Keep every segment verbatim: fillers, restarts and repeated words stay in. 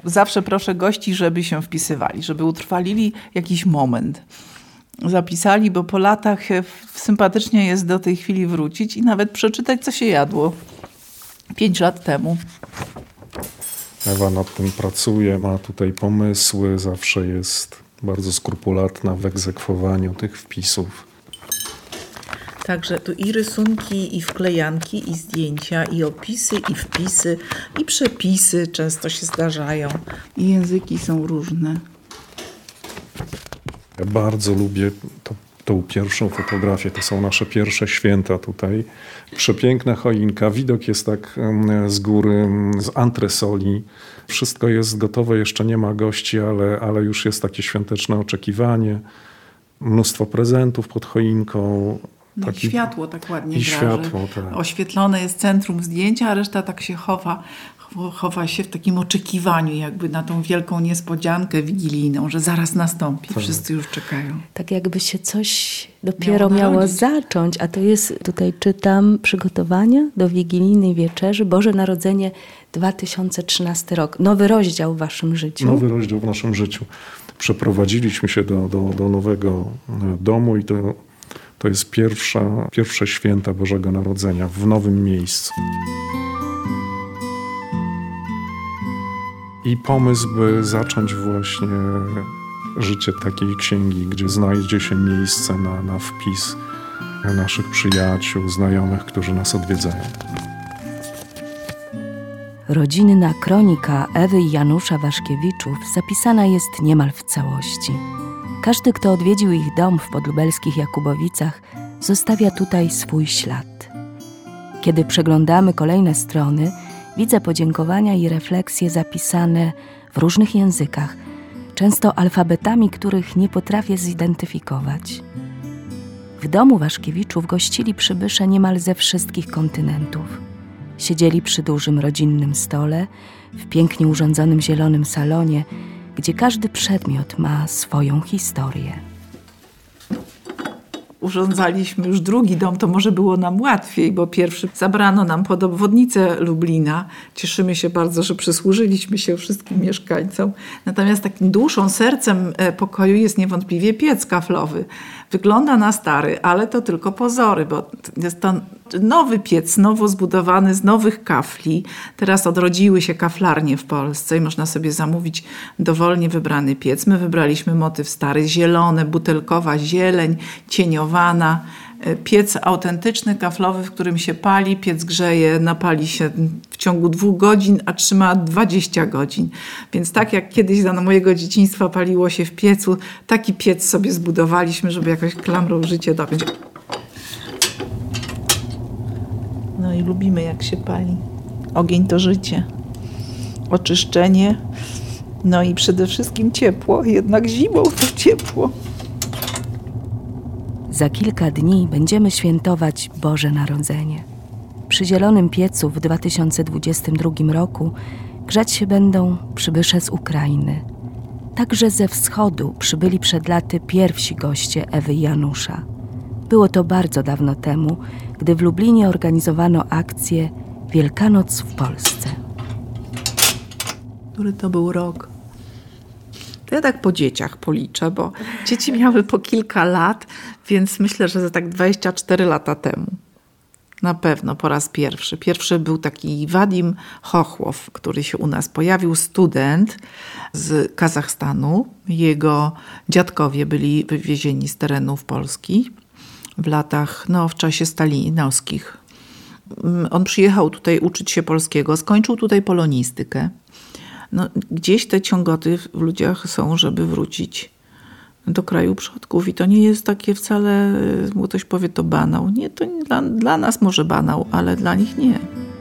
Zawsze proszę gości, żeby się wpisywali, żeby utrwalili jakiś moment. Zapisali, bo po latach sympatycznie jest do tej chwili wrócić i nawet przeczytać, co się jadło pięć lat temu. Ewa nad tym pracuje, ma tutaj pomysły, zawsze jest bardzo skrupulatna w egzekwowaniu tych wpisów. Także tu i rysunki, i wklejanki, i zdjęcia, i opisy, i wpisy, i przepisy często się zdarzają. I języki są różne. Ja bardzo lubię to, tą pierwszą fotografię. To są nasze pierwsze święta tutaj. Przepiękna choinka. Widok jest tak z góry, z antresoli. Wszystko jest gotowe, jeszcze nie ma gości, ale, ale już jest takie świąteczne oczekiwanie. Mnóstwo prezentów pod choinką. No taki... I światło tak ładnie I gra, światło, tak. Oświetlone jest centrum zdjęcia, a reszta tak się chowa, chowa się w takim oczekiwaniu jakby na tą wielką niespodziankę wigilijną, że zaraz nastąpi. Tak. Wszyscy już czekają. Tak jakby się coś dopiero miało, miało zacząć, a to jest, tutaj czytam, przygotowania do wigilijnej wieczerzy, Boże Narodzenie dwa tysiące trzynasty rok. Nowy rozdział w waszym życiu. Nowy rozdział w naszym życiu. Przeprowadziliśmy się do, do, do nowego domu i to To jest pierwsza, pierwsze święta Bożego Narodzenia w nowym miejscu. I pomysł, by zacząć właśnie życie takiej księgi, gdzie znajdzie się miejsce na, na wpis naszych przyjaciół, znajomych, którzy nas odwiedzają. Rodzinna kronika Ewy i Janusza Waszkiewiczów zapisana jest niemal w całości. Każdy, kto odwiedził ich dom w podlubelskich Jakubowicach, zostawia tutaj swój ślad. Kiedy przeglądamy kolejne strony, widzę podziękowania i refleksje zapisane w różnych językach, często alfabetami, których nie potrafię zidentyfikować. W domu Waszkiewiczów gościli przybysze niemal ze wszystkich kontynentów. Siedzieli przy dużym rodzinnym stole, w pięknie urządzonym zielonym salonie, gdzie każdy przedmiot ma swoją historię. Urządzaliśmy już drugi dom, to może było nam łatwiej, bo pierwszy zabrano nam pod obwodnicę Lublina. Cieszymy się bardzo, że przysłużyliśmy się wszystkim mieszkańcom. Natomiast takim duszą, sercem pokoju jest niewątpliwie piec kaflowy. Wygląda na stary, ale to tylko pozory, bo jest to nowy piec, nowo zbudowany z nowych kafli. Teraz odrodziły się kaflarnie w Polsce i można sobie zamówić dowolnie wybrany piec. My wybraliśmy motyw stary, zielone, butelkowa zieleń, cieniowana. Piec autentyczny, kaflowy, w którym się pali. Piec grzeje, napali się w ciągu dwóch godzin, a trzyma dwadzieścia godzin. Więc tak jak kiedyś za mojego dzieciństwa paliło się w piecu, taki piec sobie zbudowaliśmy, żeby jakoś klamrą życie dopiąć. No i lubimy, jak się pali. Ogień to życie. Oczyszczenie. No i przede wszystkim ciepło. Jednak zimą to ciepło. Za kilka dni będziemy świętować Boże Narodzenie. Przy zielonym piecu w dwa tysiące dwudziestym drugim roku grzać się będą przybysze z Ukrainy. Także ze wschodu przybyli przed laty pierwsi goście Ewy i Janusza. Było to bardzo dawno temu, gdy w Lublinie organizowano akcję Wielkanoc w Polsce. Który to był rok? To ja tak po dzieciach policzę, bo dzieci miały po kilka lat, więc myślę, że za tak dwadzieścia cztery lata temu. Na pewno po raz pierwszy. Pierwszy był taki Wadim Chochłow, który się u nas pojawił, student z Kazachstanu. Jego dziadkowie byli wywiezieni z terenów Polski w latach, no w czasie stalinowskich. On przyjechał tutaj uczyć się polskiego, skończył tutaj polonistykę. No, gdzieś te ciągoty w ludziach są, żeby wrócić do kraju przodków. I to nie jest takie wcale, bo ktoś powie, to banał. Nie, to nie, dla, dla nas może banał, ale dla nich nie.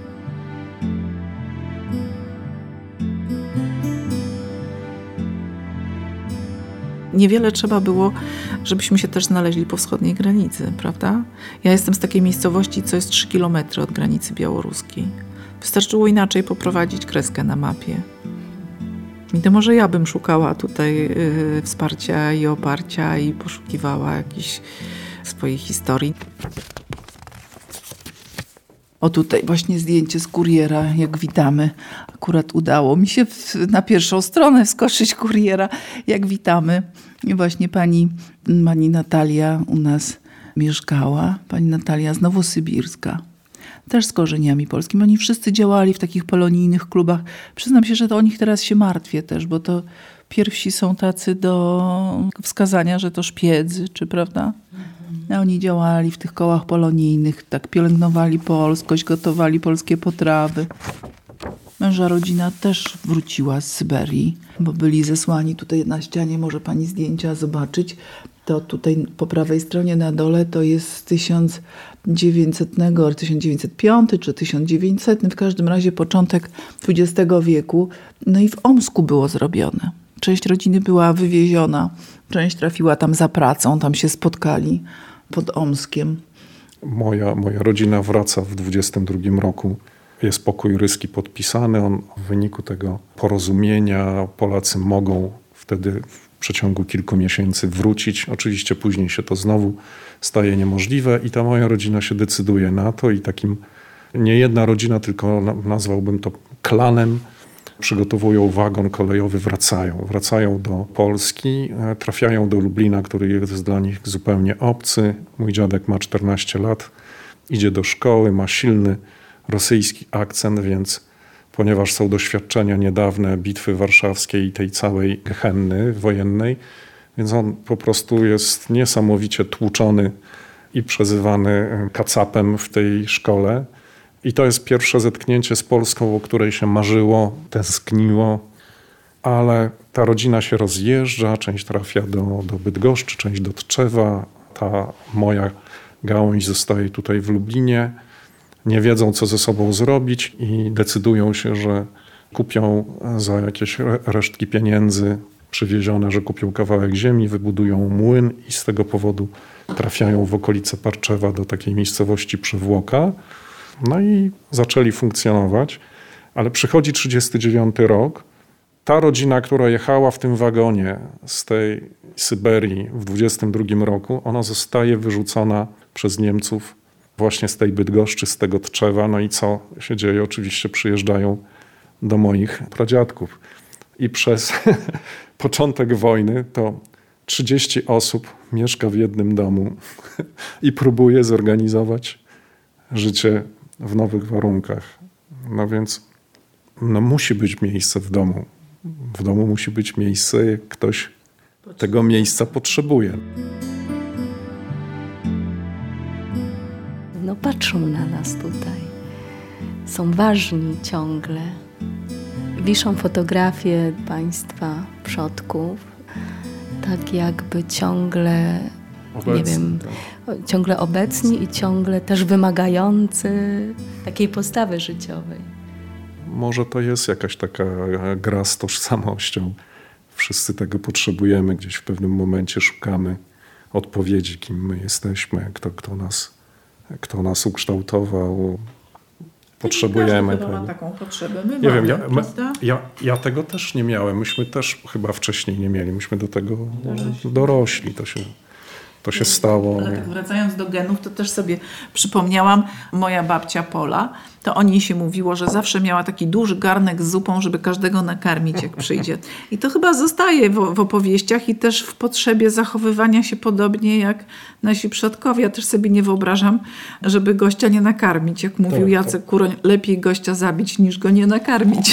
Niewiele trzeba było, żebyśmy się też znaleźli po wschodniej granicy, prawda? Ja jestem z takiej miejscowości, co jest trzy kilometry od granicy białoruskiej. Wystarczyło inaczej poprowadzić kreskę na mapie. I to może ja bym szukała tutaj yy, wsparcia i oparcia i poszukiwała jakiejś swojej historii. O, tutaj właśnie zdjęcie z kuriera, jak witamy. Akurat udało mi się w, na pierwszą stronę wskoczyć kuriera, jak witamy. I właśnie pani, pani Natalia u nas mieszkała. Pani Natalia z Nowosybirska. Też z korzeniami polskimi. Oni wszyscy działali w takich polonijnych klubach. Przyznam się, że to o nich teraz się martwię też, bo to pierwsi są tacy do wskazania, że to szpiedzy, czy prawda? A oni działali w tych kołach polonijnych, tak pielęgnowali polskość, gotowali polskie potrawy. Męża rodzina też wróciła z Syberii, bo byli zesłani tutaj na ścianie, może pani zdjęcia zobaczyć. To tutaj po prawej stronie na dole to jest tysiąc dziewięćset, tysiąc dziewięćset piąty czy tysiąc dziewięćset, w każdym razie początek dwudziestego wieku. No i w Omsku było zrobione. Część rodziny była wywieziona, część trafiła tam za pracą, tam się spotkali pod Omskiem. Moja, moja rodzina wraca w dwudziestym drugim roku. Jest pokój ryski podpisany. On, w wyniku tego porozumienia Polacy mogą wtedy w przeciągu kilku miesięcy wrócić. Oczywiście później się to znowu staje niemożliwe i ta moja rodzina się decyduje na to i takim, nie jedna rodzina, tylko nazwałbym to klanem, przygotowują wagon kolejowy, wracają. Wracają do Polski, trafiają do Lublina, który jest dla nich zupełnie obcy. Mój dziadek ma czternaście lat, idzie do szkoły, ma silny rosyjski akcent, więc ponieważ są doświadczenia niedawne bitwy warszawskiej i tej całej gehenny wojennej, więc on po prostu jest niesamowicie tłuczony i przezywany kacapem w tej szkole. I to jest pierwsze zetknięcie z Polską, o której się marzyło, tęskniło, ale ta rodzina się rozjeżdża, część trafia do, do Bydgoszczy, część do Tczewa. Ta moja gałąź zostaje tutaj w Lublinie. Nie wiedzą, co ze sobą zrobić i decydują się, że kupią za jakieś resztki pieniędzy przywiezione, że kupią kawałek ziemi, wybudują młyn i z tego powodu trafiają w okolice Parczewa do takiej miejscowości Przywłoka. No i zaczęli funkcjonować, ale przychodzi trzydziesty dziewiąty rok. Ta rodzina, która jechała w tym wagonie z tej Syberii w dwudziestym drugim roku, ona zostaje wyrzucona przez Niemców właśnie z tej Bydgoszczy, z tego Tczewa. No i co się dzieje? Oczywiście przyjeżdżają do moich pradziadków. I przez początek wojny to trzydzieści osób mieszka w jednym domu i próbuje zorganizować życie w nowych warunkach. No więc no musi być miejsce w domu. W domu musi być miejsce, jak ktoś tego miejsca potrzebuje. No patrzą na nas tutaj. Są ważni ciągle. Wiszą fotografie państwa przodków. Tak jakby ciągle, obecni, nie wiem, tak. ciągle obecni i ciągle też wymagający takiej postawy życiowej. Może to jest jakaś taka gra z tożsamością. Wszyscy tego potrzebujemy. Gdzieś w pewnym momencie szukamy odpowiedzi, kim my jesteśmy, kto, kto, nas, kto nas ukształtował. Potrzebujemy tego. Ma taką potrzebę. My nie mamy, wiem, ja, my, prawda? ja, ja tego też nie miałem. Myśmy też chyba wcześniej nie mieli. Myśmy do tego dorośli. dorośli. To się, to się stało. Ale tak wracając do genów, to też sobie przypomniałam, moja babcia Pola, to o niej się mówiło, że zawsze miała taki duży garnek z zupą, żeby każdego nakarmić, jak przyjdzie. I to chyba zostaje w, w opowieściach i też w potrzebie zachowywania się podobnie jak nasi przodkowie. Ja też sobie nie wyobrażam, żeby gościa nie nakarmić. Jak mówił tak, Jacek Kuroń, lepiej gościa zabić, niż go nie nakarmić.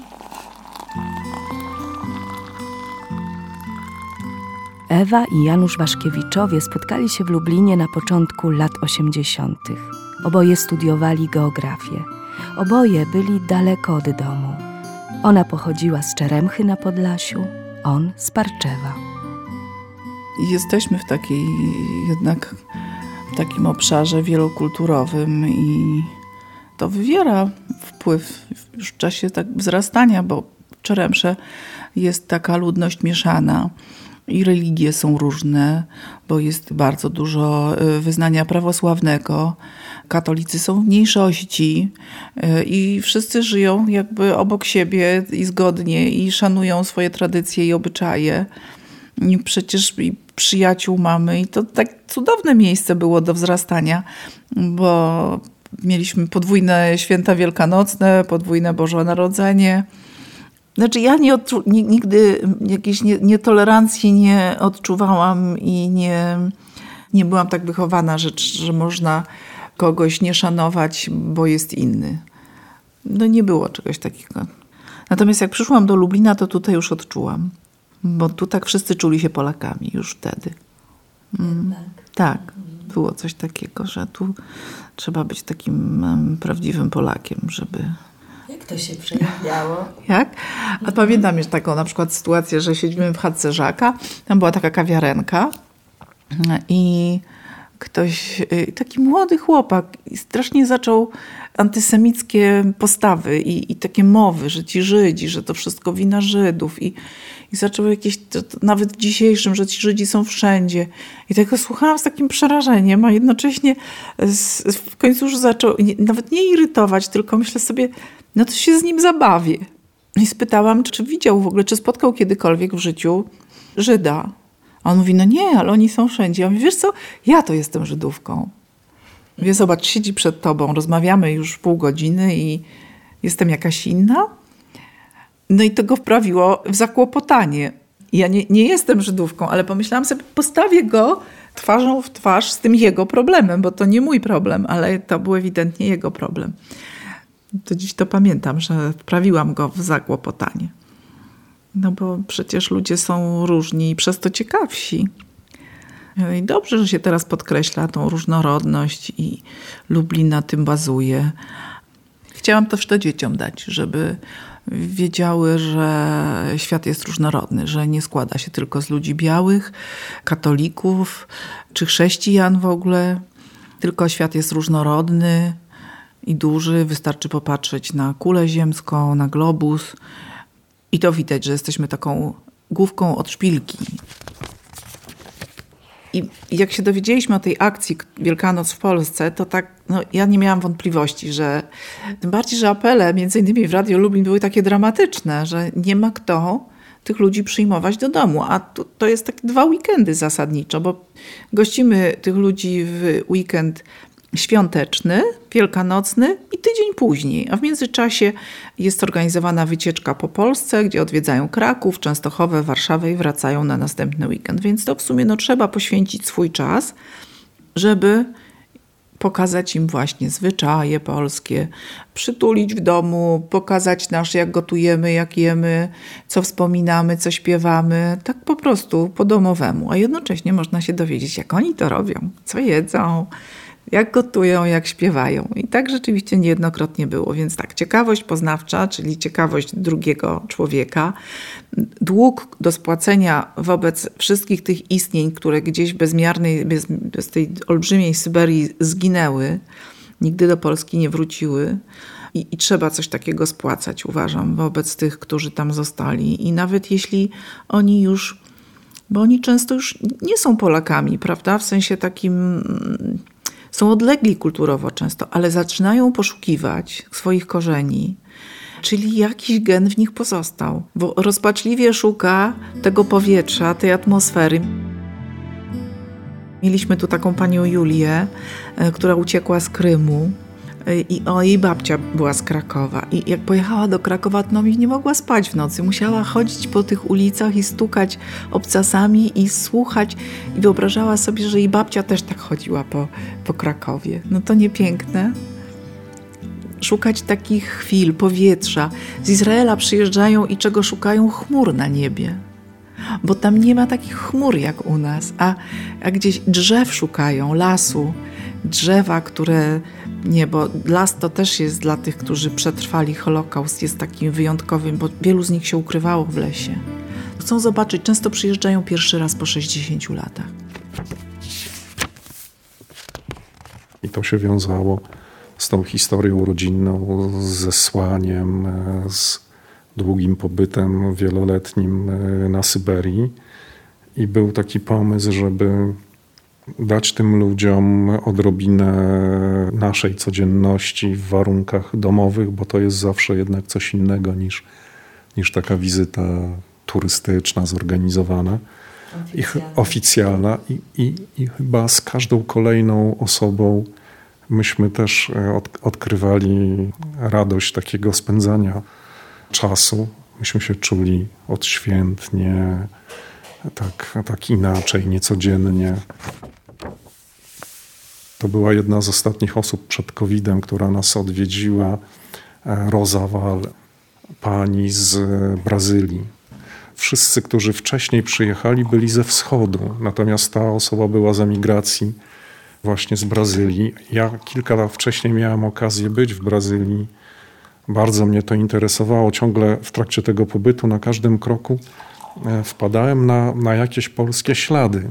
Ewa i Janusz Waszkiewiczowie spotkali się w Lublinie na początku lat osiemdziesiątych. Oboje studiowali geografię. Oboje byli daleko od domu. Ona pochodziła z Czeremchy na Podlasiu, on z Parczewa. Jesteśmy w takiej jednak w takim obszarze wielokulturowym i to wywiera wpływ już w czasie tak wzrastania, bo w Czeremsze jest taka ludność mieszana. I religie są różne, bo jest bardzo dużo wyznania prawosławnego. Katolicy są w mniejszości i wszyscy żyją jakby obok siebie i zgodnie i szanują swoje tradycje i obyczaje. I przecież i przyjaciół mamy i to tak cudowne miejsce było do wzrastania, bo Mieliśmy podwójne święta wielkanocne, podwójne Boże Narodzenie. Znaczy ja nie odczu- nigdy jakiejś nie, nietolerancji nie odczuwałam i nie, nie byłam tak wychowana, że, że można kogoś nie szanować, bo jest inny. No nie było czegoś takiego. Natomiast jak przyszłam do Lublina, to tutaj już odczułam. Bo tu tak wszyscy czuli się Polakami już wtedy. Mm. Tak, było coś takiego, że tu trzeba być takim um, prawdziwym Polakiem, żeby... Jak to się przejawiało? Jak? A pamiętam już taką na przykład sytuację, że siedzimy w chatce Żaka, tam była taka kawiarenka i ktoś, taki młody chłopak strasznie zaczął antysemickie postawy i, i takie mowy, że ci Żydzi, że to wszystko wina Żydów i, i zaczął jakieś, to, to nawet w dzisiejszym, że ci Żydzi są wszędzie. I tego słuchałam z takim przerażeniem, a jednocześnie z, w końcu już zaczął nie, nawet nie irytować, tylko myślę sobie, no to się z nim zabawię. I spytałam, czy, czy widział w ogóle, czy spotkał kiedykolwiek w życiu Żyda. A on mówi, no nie, ale oni są wszędzie. Ja mówię, wiesz co, ja to jestem Żydówką. Mówię, zobacz, siedzi przed tobą, rozmawiamy już pół godziny i jestem jakaś inna. No i to go wprawiło w zakłopotanie. Ja nie, nie jestem Żydówką, ale pomyślałam sobie, postawię go twarzą w twarz z tym jego problemem, bo to nie mój problem, ale to był ewidentnie jego problem. To dziś to pamiętam, że wprawiłam go w zakłopotanie. No bo przecież ludzie są różni i przez to ciekawsi. I dobrze, że się teraz podkreśla tą różnorodność i Lublin na tym bazuje. Chciałam też to dzieciom dać, żeby wiedziały, że świat jest różnorodny, że nie składa się tylko z ludzi białych, katolików czy chrześcijan w ogóle, tylko świat jest różnorodny i duży. Wystarczy popatrzeć na kulę ziemską, na globus i to widać, że jesteśmy taką główką od szpilki. I jak się dowiedzieliśmy o tej akcji Wielkanoc w Polsce, to tak, no, ja nie miałam wątpliwości, że tym bardziej, że apele między innymi w Radiu Lublin były takie dramatyczne, że nie ma kto tych ludzi przyjmować do domu. A to, to jest takie dwa weekendy zasadniczo, bo gościmy tych ludzi w weekend świąteczny, wielkanocny i tydzień później. A w międzyczasie jest organizowana wycieczka po Polsce, gdzie odwiedzają Kraków, Częstochowę, Warszawę i wracają na następny weekend. Więc to w sumie no, trzeba poświęcić swój czas, żeby pokazać im właśnie zwyczaje polskie, przytulić w domu, pokazać nasz, jak gotujemy, jak jemy, co wspominamy, co śpiewamy, tak po prostu po domowemu. A jednocześnie można się dowiedzieć, jak oni to robią, co jedzą, jak gotują, jak śpiewają. I tak rzeczywiście niejednokrotnie było. Więc tak, ciekawość poznawcza, czyli ciekawość drugiego człowieka, dług do spłacenia wobec wszystkich tych istnień, które gdzieś bezmiarnej, bez, bez tej olbrzymiej Syberii zginęły, nigdy do Polski nie wróciły. I, I trzeba coś takiego spłacać, uważam, wobec tych, którzy tam zostali. I nawet jeśli oni już, bo oni często już nie są Polakami, prawda? W sensie takim... Są odlegli kulturowo często, ale zaczynają poszukiwać swoich korzeni, czyli jakiś gen w nich pozostał, bo rozpaczliwie szuka tego powietrza, tej atmosfery. Mieliśmy tu taką panią Julię, która uciekła z Krymu i o, jej babcia była z Krakowa. I jak pojechała do Krakowa, to nie mogła spać w nocy. Musiała chodzić po tych ulicach i stukać obcasami i słuchać. I wyobrażała sobie, że jej babcia też tak chodziła po, po Krakowie. No to nie piękne? Szukać takich chwil, powietrza. Z Izraela przyjeżdżają i czego szukają? Chmur na niebie. Bo tam nie ma takich chmur jak u nas. A, a gdzieś drzew szukają, lasu. Drzewa, które... Nie, bo las to też jest dla tych, którzy przetrwali Holokaust, jest takim wyjątkowym, bo wielu z nich się ukrywało w lesie. Chcą zobaczyć, często przyjeżdżają pierwszy raz po sześćdziesięciu latach. I to się wiązało z tą historią rodzinną, z zesłaniem, z długim pobytem wieloletnim na Syberii. I był taki pomysł, żeby dać tym ludziom odrobinę naszej codzienności w warunkach domowych, bo to jest zawsze jednak coś innego niż, niż taka wizyta turystyczna, zorganizowana, oficjalna. I, oficjalna i, i, i chyba z każdą kolejną osobą myśmy też od, odkrywali radość takiego spędzania czasu. Myśmy się czuli odświętnie, tak, tak inaczej, niecodziennie. To była jedna z ostatnich osób przed kowidem, która nas odwiedziła, Rosa Val, pani z Brazylii. Wszyscy, którzy wcześniej przyjechali, byli ze wschodu, natomiast ta osoba była z emigracji właśnie z Brazylii. Ja kilka lat wcześniej miałem okazję być w Brazylii. Bardzo mnie to interesowało. Ciągle w trakcie tego pobytu na każdym kroku wpadałem na, na jakieś polskie ślady.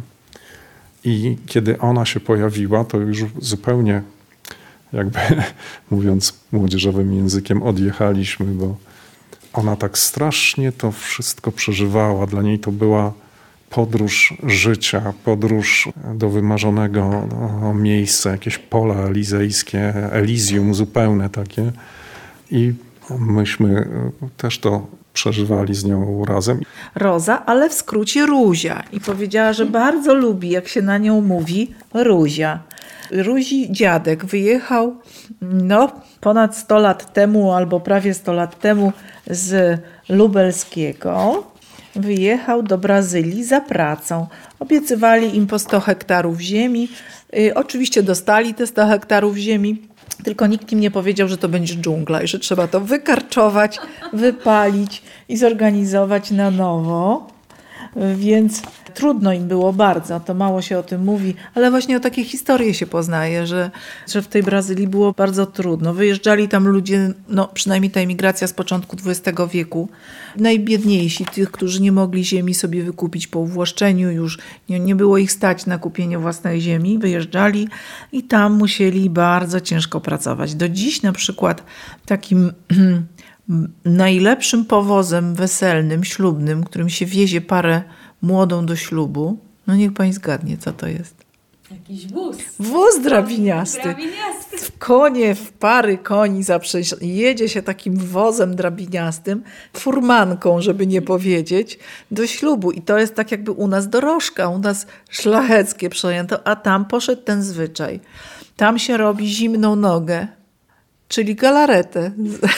I kiedy ona się pojawiła, to już zupełnie, jakby mówiąc młodzieżowym językiem, odjechaliśmy, bo ona tak strasznie to wszystko przeżywała. Dla niej to była podróż życia, podróż do wymarzonego no, miejsca, jakieś pola elizejskie, Elysium zupełne takie. I myśmy też to przeżywali z nią razem. Roza, ale w skrócie Ruzia. I powiedziała, że bardzo lubi, jak się na nią mówi, Ruzia. Ruzi dziadek wyjechał no, ponad sto lat temu, albo prawie sto lat temu z Lubelskiego. Wyjechał do Brazylii za pracą. Obiecywali im po sto hektarów ziemi. Yy, oczywiście dostali te sto hektarów ziemi, tylko nikt im nie powiedział, że to będzie dżungla i że trzeba to wykarczować, wypalić i zorganizować na nowo. Więc trudno im było bardzo, to mało się o tym mówi, ale właśnie o takie historie się poznaje, że, że w tej Brazylii było bardzo trudno. Wyjeżdżali tam ludzie, no przynajmniej ta emigracja z początku dwudziestego wieku, najbiedniejsi, tych, którzy nie mogli ziemi sobie wykupić po uwłaszczeniu, już nie, nie było ich stać na kupienie własnej ziemi, wyjeżdżali i tam musieli bardzo ciężko pracować. Do dziś na przykład takim najlepszym powozem weselnym, ślubnym, którym się wiezie parę młodą do ślubu, no niech pani zgadnie, co to jest. Jakiś wóz. Wóz drabiniasty. Drabiniasty. W konie, w pary koni zaprzeć. Jedzie się takim wozem drabiniastym, furmanką, żeby nie powiedzieć, do ślubu. I to jest tak jakby u nas dorożka, u nas szlacheckie przejęto, a tam poszedł ten zwyczaj. Tam się robi zimną nogę, czyli galaretę.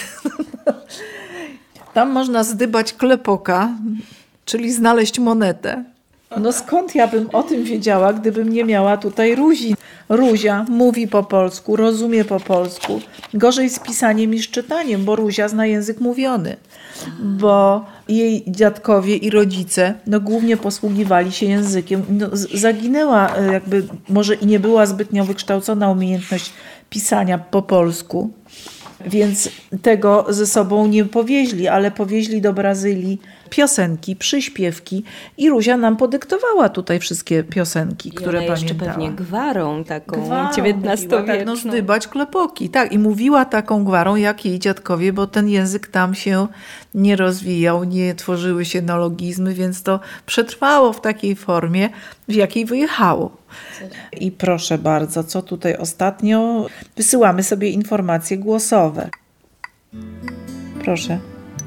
Tam można zdybać klepoka, czyli znaleźć monetę. No skąd ja bym o tym wiedziała, gdybym nie miała tutaj Ruzi. Ruzia mówi po polsku, rozumie po polsku. Gorzej z pisaniem i z czytaniem, bo Ruzia zna język mówiony. Bo jej dziadkowie i rodzice no, głównie posługiwali się językiem. No, zaginęła jakby, może i nie była zbytnio wykształcona umiejętność pisania po polsku. Więc tego ze sobą nie powieźli, ale powieźli do Brazylii piosenki, przyśpiewki i Ruzia nam podyktowała tutaj wszystkie piosenki, I które ona jeszcze pamiętała. pewnie gwarą taką Gwarą dziewiętnastowieczną. mówiła, tak, no zdybać klepoki. Tak, i mówiła taką gwarą jak jej dziadkowie, bo ten język tam się nie rozwijał, nie tworzyły się neologizmy, więc to przetrwało w takiej formie, w jakiej wyjechało. I proszę bardzo, co tutaj ostatnio? Wysyłamy sobie informacje głosowe. Proszę.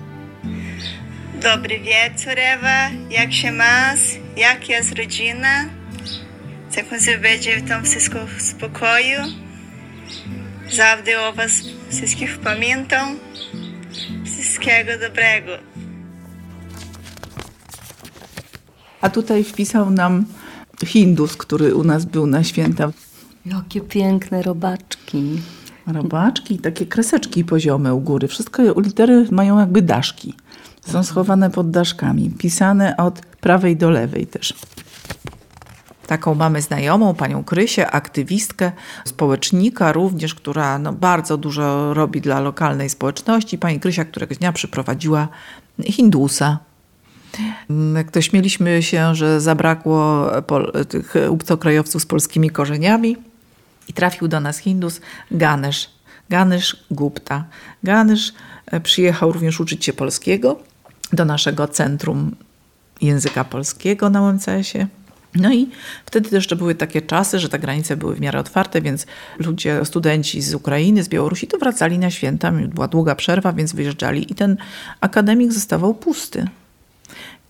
Dobry wieczór, Ewa. Jak się masz? Jak jest rodzina? Jak będzie tam wszystko w spokoju? Zawsze o was wszystkich pamiętam. Wszystkiego dobrego. A tutaj wpisał nam Hindus, który u nas był na święta. Jakie piękne robaczki. Robaczki, takie kreseczki poziome u góry. Wszystko litery mają jakby daszki. Są schowane pod daszkami. Pisane od prawej do lewej też. Taką mamy znajomą, panią Krysię, aktywistkę, społecznika również, która no, bardzo dużo robi dla lokalnej społeczności. Pani Krysia któregoś dnia przyprowadziła Hindusa. Jak to śmieliśmy się, że zabrakło pol- tych obcokrajowców z polskimi korzeniami i trafił do nas Hindus Ganesz, Ganesz Gupta. Ganesz przyjechał również uczyć się polskiego do naszego Centrum Języka Polskiego na U M C S-ie. No i wtedy jeszcze były takie czasy, że te granice były w miarę otwarte, więc ludzie, studenci z Ukrainy, z Białorusi to wracali na święta. Była długa przerwa, więc wyjeżdżali i ten akademik zostawał pusty.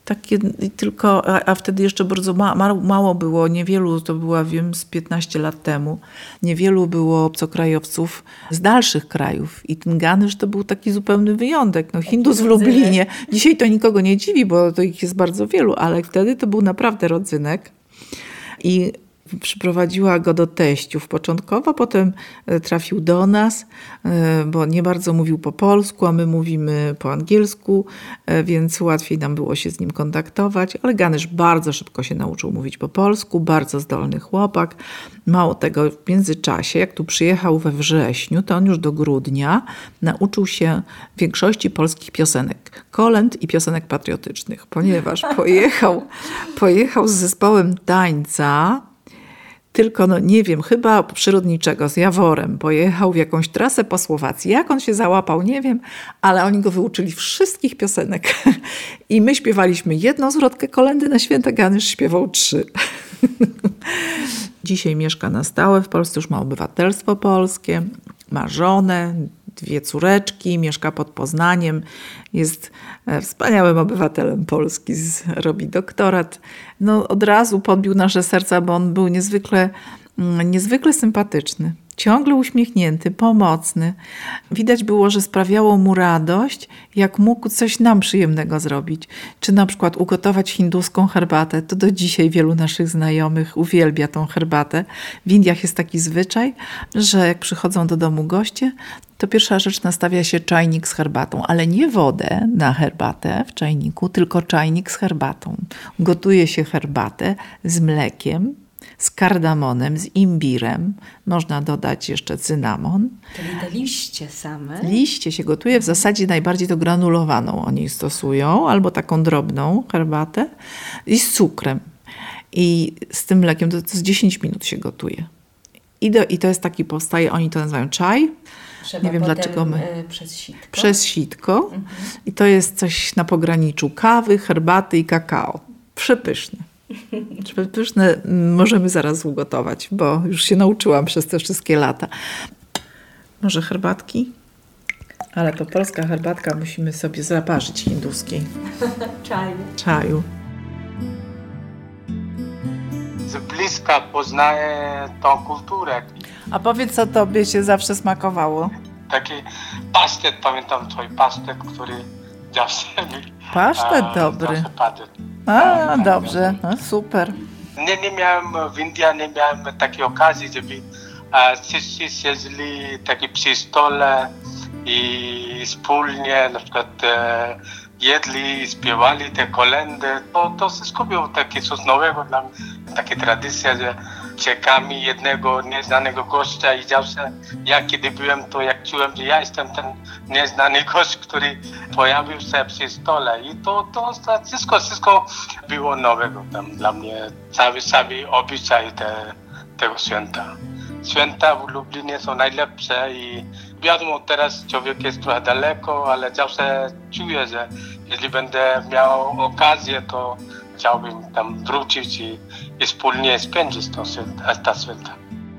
Takie tylko, a, a wtedy jeszcze bardzo ma, ma, mało było, niewielu, to była wiem z piętnaście lat temu, niewielu było obcokrajowców z dalszych krajów i ten Ganysz to był taki zupełny wyjątek. No, Hindus w Lublinie, dzisiaj to nikogo nie dziwi, bo to ich jest bardzo wielu, ale wtedy to był naprawdę rodzynek i przyprowadziła go do teściów początkowo, potem trafił do nas, bo nie bardzo mówił po polsku, a my mówimy po angielsku, więc łatwiej nam było się z nim kontaktować. Ale Ganysz bardzo szybko się nauczył mówić po polsku, bardzo zdolny chłopak. Mało tego, w międzyczasie, jak tu przyjechał we wrześniu, to on już do grudnia nauczył się większości polskich piosenek, kolęd i piosenek patriotycznych, ponieważ pojechał, pojechał z zespołem tańca, tylko, no nie wiem, chyba przyrodniczego z Jaworem pojechał w jakąś trasę po Słowacji. Jak on się załapał, nie wiem, ale oni go wyuczyli wszystkich piosenek. I my śpiewaliśmy jedną zwrotkę kolędy na święta, Ganysz śpiewał trzy. Dzisiaj mieszka na stałe w Polsce, już ma obywatelstwo polskie, ma żonę, dwie córeczki, mieszka pod Poznaniem, jest wspaniałym obywatelem Polski, robi doktorat. No, od razu podbił nasze serca, bo on był niezwykle, niezwykle sympatyczny. Ciągle uśmiechnięty, pomocny. Widać było, że sprawiało mu radość, jak mógł coś nam przyjemnego zrobić. Czy na przykład ugotować hinduską herbatę. To do dzisiaj wielu naszych znajomych uwielbia tą herbatę. W Indiach jest taki zwyczaj, że jak przychodzą do domu goście, to pierwsza rzecz nastawia się czajnik z herbatą, ale nie wodę na herbatę w czajniku, tylko czajnik z herbatą. Gotuje się herbatę z mlekiem, z kardamonem, z imbirem. Można dodać jeszcze cynamon. Czyli te liście same. Liście się gotuje, w zasadzie najbardziej to granulowaną oni stosują, albo taką drobną herbatę i z cukrem. I z tym mlekiem to, to z dziesięć minut się gotuje. I, do, I to jest taki, powstaje, oni to nazywają czaj. Trzeba nie wiem potem dlaczego my. Przez sitko. Przez sitko. Mhm. I to jest coś na pograniczu kawy, herbaty i kakao. Przepyszne. Przepyszne możemy zaraz ugotować, bo już się nauczyłam przez te wszystkie lata. Może herbatki? Ale to polska herbatka musimy sobie zaparzyć hinduskiej. Czaju. Czaju. Z bliska poznaję tą kulturę. A powiedz, co tobie się zawsze smakowało? Taki pasztet, pamiętam twój pasztet, który zawsze mi... Pasztet a, dobry. zawsze padł. A, Tak, dobrze. tak. No, super. Nie, nie miałem w Indiach, nie miałem takiej okazji, żeby a, wszyscy siedli taki przy stole i wspólnie na przykład e, jedli, śpiewali te kolędy. To, to wszystko było takie coś nowego dla mnie. Taka tradycja, że czekamy jednego nieznanego gościa i zawsze ja kiedy byłem, to jak czułem, że ja jestem ten nieznany gość, który pojawił się przy stole i to, to wszystko, wszystko było nowego tam dla mnie. Cały, cały obyczaj te, tego święta. Święta w Lublinie są najlepsze i wiadomo, teraz człowiek jest trochę daleko, ale zawsze czuję, że jeśli będę miał okazję, to chciałbym tam wrócić i, i wspólnie spędzić tą święta, ta święta.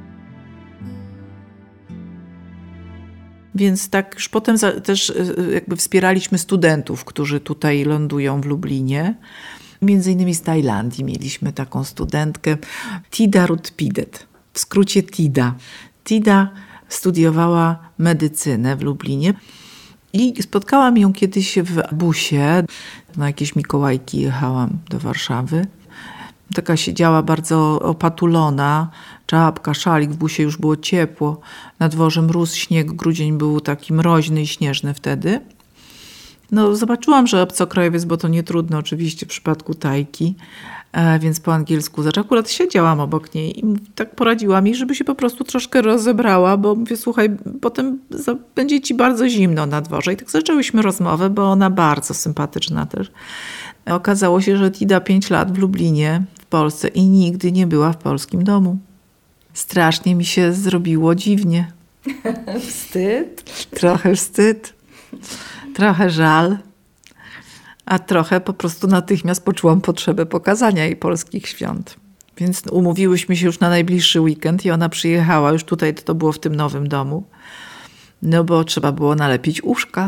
Więc tak już potem za, też jakby wspieraliśmy studentów, którzy tutaj lądują w Lublinie. Między innymi z Tajlandii mieliśmy taką studentkę, Tida Rutpidet, w skrócie Tida. Tida studiowała medycynę w Lublinie i spotkałam ją kiedyś w busie. Na jakieś Mikołajki jechałam do Warszawy. Taka siedziała bardzo opatulona, czapka, szalik, w busie już było ciepło. Na dworze mróz, śnieg, grudzień był taki mroźny i śnieżny wtedy. No, zobaczyłam, że obcokrajowiec, bo to nie trudno oczywiście w przypadku Tajki, e, więc po angielsku zaczęłam. Akurat siedziałam obok niej i tak poradziła mi, żeby się po prostu troszkę rozebrała, bo mówię, słuchaj, potem za, będzie ci bardzo zimno na dworze. I tak zaczęłyśmy rozmowę, bo ona bardzo sympatyczna też. Okazało się, że Tida pięć lat w Lublinie, w Polsce i nigdy nie była w polskim domu. Strasznie mi się zrobiło dziwnie. Wstyd? Trochę wstyd. Trochę żal, a trochę po prostu natychmiast poczułam potrzebę pokazania jej polskich świąt. Więc umówiłyśmy się już na najbliższy weekend i ona przyjechała już tutaj, to było w tym nowym domu, no bo trzeba było nalepić łóżka.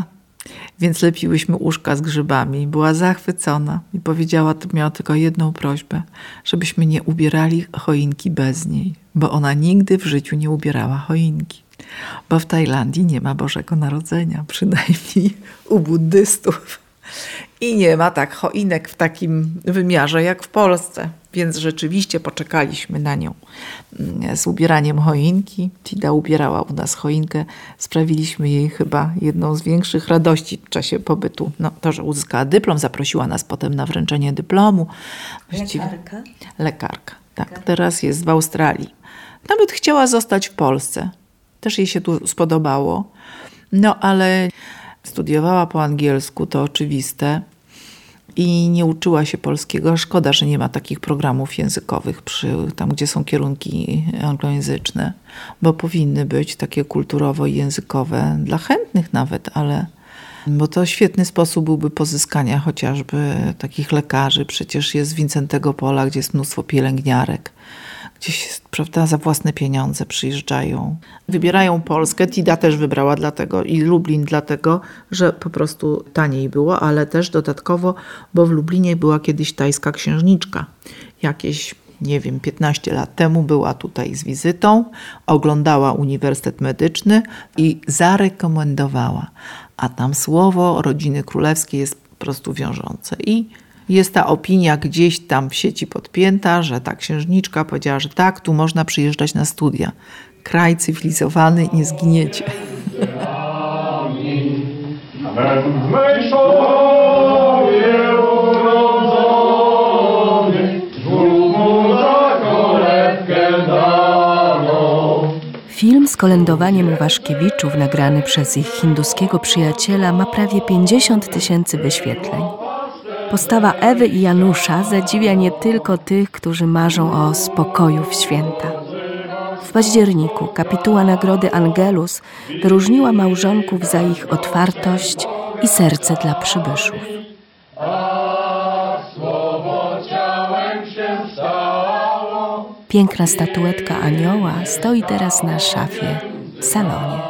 Więc lepiłyśmy uszka z grzybami. Była zachwycona i powiedziała, miała tylko jedną prośbę, żebyśmy nie ubierali choinki bez niej, bo ona nigdy w życiu nie ubierała choinki. Bo w Tajlandii nie ma Bożego Narodzenia, przynajmniej u buddystów. I nie ma tak choinek w takim wymiarze jak w Polsce. Więc rzeczywiście poczekaliśmy na nią z ubieraniem choinki. Tida ubierała u nas choinkę. Sprawiliśmy jej chyba jedną z większych radości w czasie pobytu. No, to, że uzyskała dyplom, zaprosiła nas potem na wręczenie dyplomu. Właściwie, Lekarka? Lekarka, tak. Teraz jest w Australii. Nawet chciała zostać w Polsce. Też jej się tu spodobało. No ale studiowała po angielsku, to oczywiste. I nie uczyła się polskiego. Szkoda, że nie ma takich programów językowych przy, tam, gdzie są kierunki anglojęzyczne, bo powinny być takie kulturowo i językowe dla chętnych nawet, ale bo to świetny sposób byłby pozyskania chociażby takich lekarzy. Przecież jest z Wincentego Pola, gdzie jest mnóstwo pielęgniarek. Gdzieś, prawda, za własne pieniądze przyjeżdżają. Wybierają Polskę. Tida też wybrała dlatego i Lublin dlatego, że po prostu taniej było, ale też dodatkowo, bo w Lublinie była kiedyś tajska księżniczka. Jakieś, nie wiem, piętnaście lat temu była tutaj z wizytą, oglądała Uniwersytet Medyczny i zarekomendowała. A tam słowo rodziny królewskiej jest po prostu wiążące. I jest ta opinia gdzieś tam w sieci podpięta, że ta księżniczka powiedziała, że tak, tu można przyjeżdżać na studia. Kraj cywilizowany i nie zginiecie. Film z kolędowaniem Łukaszkiewiczów nagrany przez ich hinduskiego przyjaciela ma prawie pięćdziesiąt tysięcy wyświetleń. Postawa Ewy i Janusza zadziwia nie tylko tych, którzy marzą o spokoju w święta. W październiku kapituła nagrody Angelus wyróżniła małżonków za ich otwartość i serce dla przybyszów. Piękna statuetka anioła stoi teraz na szafie w salonie.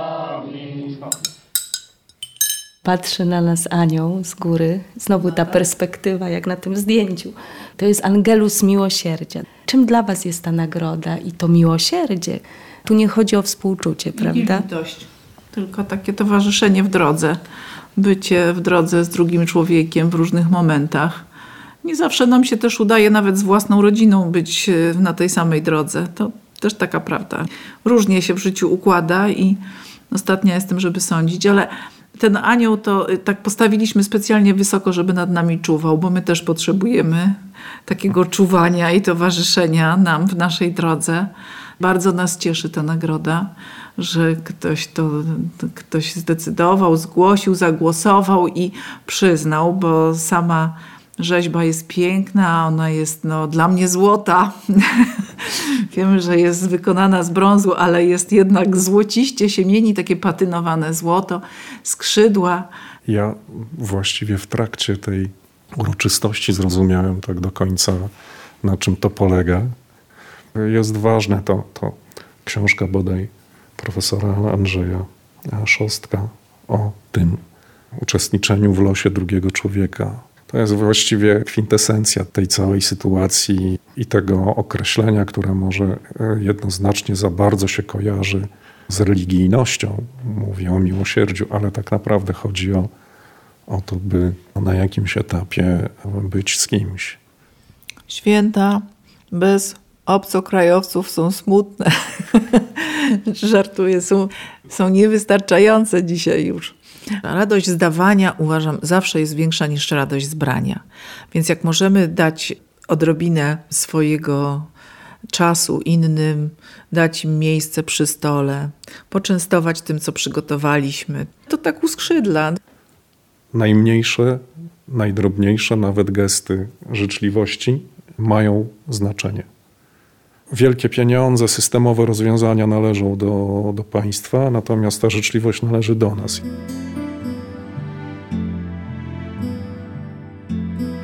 Patrzy na nas anioł z góry. Znowu ta perspektywa, jak na tym zdjęciu. To jest Angelus Miłosierdzia. Czym dla was jest ta nagroda i to miłosierdzie? Tu nie chodzi o współczucie, prawda? Nie litość, tylko takie towarzyszenie w drodze. Bycie w drodze z drugim człowiekiem w różnych momentach. Nie zawsze nam się też udaje nawet z własną rodziną być na tej samej drodze. To też taka prawda. Różnie się w życiu układa i ostatnia jestem, żeby sądzić, ale ten anioł to tak postawiliśmy specjalnie wysoko, żeby nad nami czuwał, bo my też potrzebujemy takiego czuwania i towarzyszenia nam w naszej drodze. Bardzo nas cieszy ta nagroda, że ktoś to ktoś zdecydował, zgłosił, zagłosował i przyznał, bo sama rzeźba jest piękna, ona jest no, dla mnie złota. Wiemy, że jest wykonana z brązu, ale jest jednak złociście się mieni, takie patynowane złoto, skrzydła. Ja właściwie w trakcie tej uroczystości zrozumiałem tak do końca, na czym to polega. Jest ważne to, to książka bodaj profesora Andrzeja Szostka o tym uczestniczeniu w losie drugiego człowieka. To jest właściwie kwintesencja tej całej sytuacji i tego określenia, które może jednoznacznie za bardzo się kojarzy z religijnością. Mówię o miłosierdziu, ale tak naprawdę chodzi o, o to, by na jakimś etapie być z kimś. Święta bez obcokrajowców są smutne. Żartuję, są, są niewystarczające dzisiaj już. Radość z dawania, uważam, zawsze jest większa niż radość z brania. Więc jak możemy dać odrobinę swojego czasu innym, dać im miejsce przy stole, poczęstować tym, co przygotowaliśmy, to tak uskrzydla. Najmniejsze, najdrobniejsze nawet gesty życzliwości mają znaczenie. Wielkie pieniądze, systemowe rozwiązania należą do, do państwa, natomiast ta życzliwość należy do nas.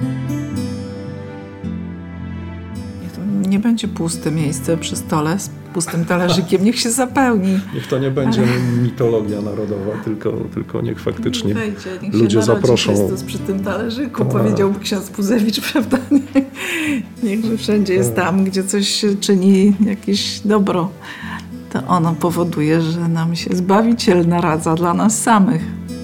Niech to nie będzie puste miejsce przy stole. pustym talerzykiem. Niech się zapełni. Niech to nie będzie mitologia narodowa, tylko, tylko niech faktycznie Niech wejdzie, niech ludzie się narodzi zaproszą. Chrystus przy tym talerzyku, Tak. powiedziałby ksiądz Pudzewicz, prawda? Niechże wszędzie jest tam, gdzie coś się czyni, jakieś dobro. To ono powoduje, że nam się Zbawiciel naradza dla nas samych.